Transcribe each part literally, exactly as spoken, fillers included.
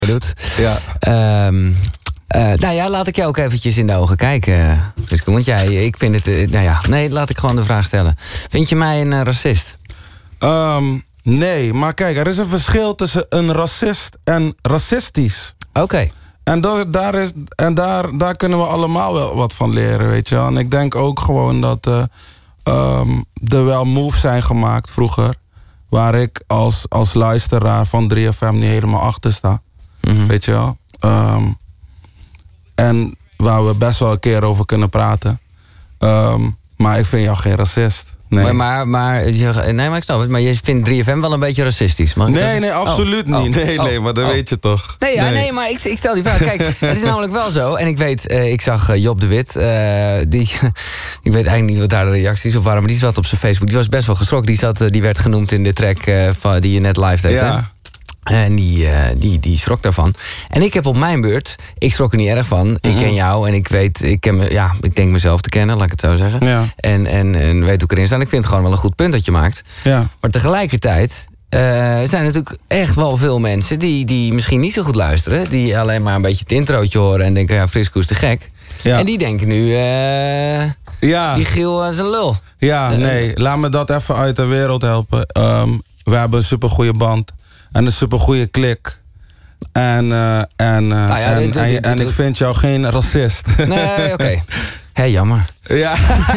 doet. Ja. Um, uh, nou ja, laat ik jou ook eventjes in de ogen kijken, Frisco. Want jij, ik vind het... Uh, nou ja, nee, laat ik gewoon de vraag stellen. Vind je mij een uh, racist? Um, nee, maar kijk, er is een verschil tussen een racist en racistisch. Oké. Okay. En, dat, daar, is, en daar, daar kunnen we allemaal wel wat van leren, weet je wel. En ik denk ook gewoon dat uh, um, er wel moves zijn gemaakt vroeger... waar ik als, als luisteraar van drie F M niet helemaal achter sta. Mm-hmm. Weet je wel. Um, en waar we best wel een keer over kunnen praten. Um, maar ik vind jou geen racist. Nee. Maar, maar, maar, nee, maar ik snap het. Maar je vindt drie F M wel een beetje racistisch? Mag ik nee, nee, absoluut oh. niet. Nee, oh. nee, maar dat oh. weet je toch. Nee, ja, nee. nee maar ik, ik stel die vraag. Kijk, het is namelijk wel zo. En ik weet, uh, ik zag uh, Job de Wit. Uh, die, ik weet eigenlijk niet wat daar de reacties op waren. Maar die zat op zijn Facebook. Die was best wel geschrokken. Die, zat, uh, die werd genoemd in de track uh, van, die je net live deed. Ja. Hè? En die, uh, die, die schrok daarvan. En ik heb op mijn beurt, ik schrok er niet erg van. Mm-hmm. Ik ken jou en ik weet, ik, ken me, ja, ik denk mezelf te kennen, laat ik het zo zeggen. Ja. En, en, en weet hoe ik erin sta. En ik vind het gewoon wel een goed punt dat je maakt. Ja. Maar tegelijkertijd uh, zijn er natuurlijk echt wel veel mensen die, die misschien niet zo goed luisteren. Die alleen maar een beetje het introotje horen en denken, ja, Frisco is te gek. Ja. En die denken nu, uh, ja. die Giel is een lul. Ja, uh, nee, laat me dat even uit de wereld helpen. Um, we hebben een supergoeie band. En een supergoeie klik. En, uh, en, uh, ah ja, en, dit, dit, dit, en, en ik vind jou geen racist. Nee, oké. Okay. Hé, hey, jammer. Ja,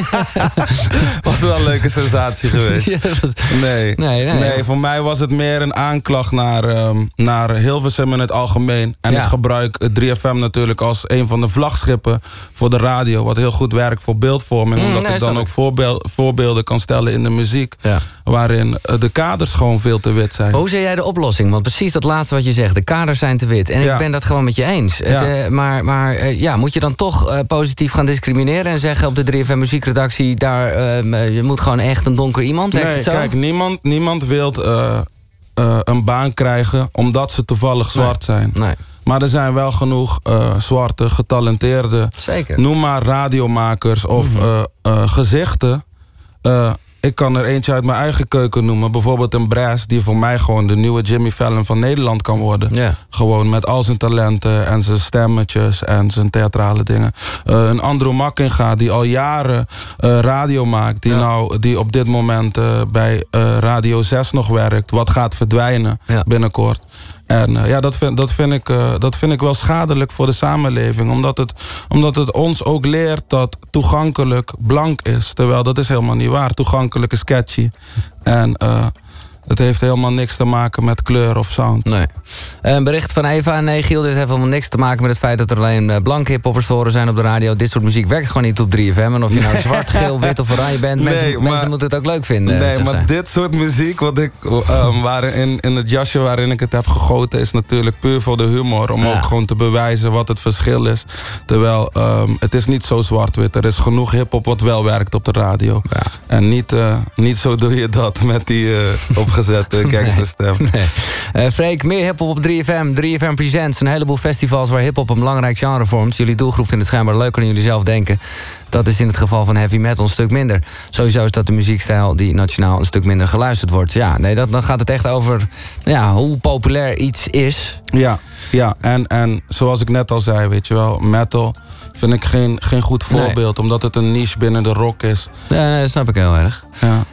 was wel een leuke sensatie geweest. Ja, was... nee. Nee, nee, nee, voor mij was het meer een aanklacht naar, um, naar Hilversum in het algemeen. En ja. ik gebruik drie F M natuurlijk als een van de vlagschippen voor de radio. Wat heel goed werkt voor beeldvorming. Mm, omdat nee, ik dan ook voorbeeld, voorbeelden kan stellen in de muziek. Ja. Waarin de kaders gewoon veel te wit zijn. Maar hoe zie jij de oplossing? Want precies dat laatste wat je zegt. De kaders zijn te wit. En ja. ik ben dat gewoon met je eens. Ja. Het, uh, maar maar uh, ja, moet je dan toch uh, positief gaan discrimineren en zeggen op de drie F M muziekredactie, daar, uh, je moet gewoon echt een donker iemand? Nee, het zo? Kijk, niemand, niemand wil uh, uh, een baan krijgen omdat ze toevallig zwart nee. zijn. Nee. Maar er zijn wel genoeg uh, zwarte, getalenteerde, Zeker. noem maar radiomakers of mm-hmm. uh, uh, gezichten. Uh, ik kan er eentje uit mijn eigen keuken noemen. Bijvoorbeeld een Brass, die voor mij gewoon de nieuwe Jimmy Fallon van Nederland kan worden. Yeah. Gewoon met al zijn talenten en zijn stemmetjes en zijn theatrale dingen. Uh, een Andrew Makkinga, die al jaren uh, radio maakt. Die, ja. nou, die op dit moment uh, bij uh, Radio zes nog werkt. Wat gaat verdwijnen ja. binnenkort. En uh, ja, dat vind, dat, vind ik, uh, dat vind ik wel schadelijk voor de samenleving. Omdat het, omdat het ons ook leert dat toegankelijk blank is. Terwijl dat is helemaal niet waar. Toegankelijk is catchy. En uh, het heeft helemaal niks te maken met kleur of sound. Nee. Een bericht van Eva. Nee, Giel, dit heeft helemaal niks te maken met het feit dat er alleen blanke hiphoppers te horen zijn op de radio. Dit soort muziek werkt gewoon niet op drie F M. En of je nou zwart, geel, wit of oranje bent, nee, mensen, maar, mensen moeten het ook leuk vinden. Nee, maar zij. Dit soort muziek, wat ik, um, waarin, in het jasje waarin ik het heb gegoten, is natuurlijk puur voor de humor. Om ja. ook gewoon te bewijzen wat het verschil is. Terwijl, um, het is niet zo zwart-wit. Er is genoeg hiphop wat wel werkt op de radio. Ja. En niet, uh, niet zo doe je dat met die uh, opgezette gangsterstem. Nee, nee. Uh, Freek, meer hiphop op drie F M. drie F M Presents. Een heleboel festivals waar hiphop een belangrijk genre vormt. Jullie doelgroep vindt het schijnbaar leuker dan jullie zelf denken. Dat is in het geval van heavy metal een stuk minder. Sowieso is dat de muziekstijl die nationaal een stuk minder geluisterd wordt. Ja, nee, dat, dan gaat het echt over ja, hoe populair iets is. Ja, ja. En, en zoals ik net al zei, weet je wel, metal vind ik geen, geen goed voorbeeld. Nee. Omdat het een niche binnen de rock is. Ja, nee, dat snap ik heel erg. Ja.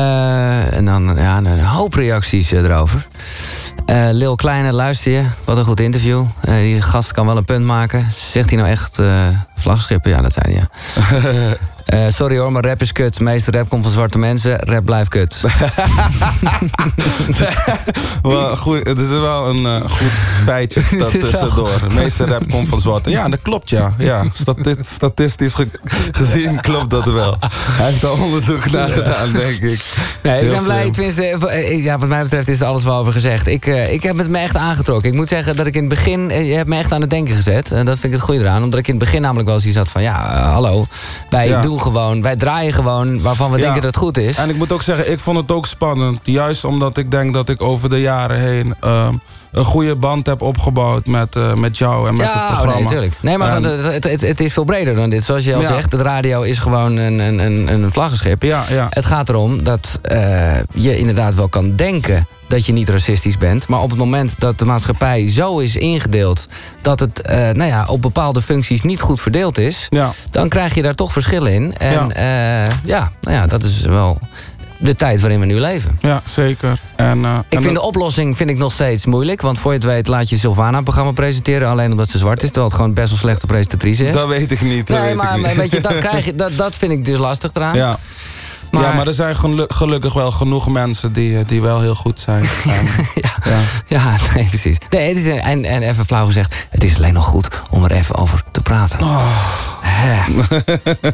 Uh, en dan ja, een hoop reacties uh, erover. Uh, Lil Kleine, luister je. Wat een goed interview. Uh, die gast kan wel een punt maken. Zegt hij nou echt uh, vlagschippen? Ja, dat zei hij, ja. Uh, sorry hoor, maar rap is kut. De meeste rap komt van zwarte mensen. Rap blijft kut. Wel, goed, het is wel een uh, goed feitje dat tussendoor. De meeste rap komt van zwarte. Ja, dat klopt, ja. ja stati- statistisch ge- gezien klopt dat wel. Hij heeft er onderzoek naar gedaan, denk ik. Nee, ik ben blij. Tenminste, ja, wat mij betreft is er alles wel over gezegd. Ik, uh, ik heb het me echt aangetrokken. Ik moet zeggen dat ik in het begin... Uh, je hebt me echt aan het denken gezet. En dat vind ik het goede eraan. Omdat ik in het begin namelijk wel zoiets had van... Ja, uh, hallo, wij ja. doen gewoon, wij draaien gewoon waarvan we ja. denken dat het goed is. En ik moet ook zeggen, ik vond het ook spannend. Juist omdat ik denk dat ik over de jaren heen... Uh, een goede band heb opgebouwd met, uh, met jou en met ja, het programma. Oh nee, natuurlijk. Nee, maar en, het, het, het is veel breder dan dit. Zoals je al ja. zegt, de radio is gewoon een, een, een vlaggenschip. Ja, ja. Het gaat erom dat uh, je inderdaad wel kan denken dat je niet racistisch bent. Maar op het moment dat de maatschappij zo is ingedeeld dat het uh, nou ja, op bepaalde functies niet goed verdeeld is, ja. dan krijg je daar toch verschillen in. En ja, uh, ja, nou ja, dat is wel de tijd waarin we nu leven. Ja, zeker. En, uh, ik en vind de oplossing vind ik nog steeds moeilijk. Want voor je het weet laat je Sylvana een programma presenteren alleen omdat ze zwart is. Terwijl het gewoon best wel slechte presentatrice is. Dat weet ik niet. Dat nee, weet maar ik niet. Weet je, dat, krijg je, dat, dat vind ik dus lastig eraan. Ja. Maar, ja, maar er zijn gelukkig wel genoeg mensen die, die wel heel goed zijn. En, ja, ja. ja, nee, precies. Nee, het is, en, en even flauw gezegd, het is alleen nog goed om er even over te praten. Oh.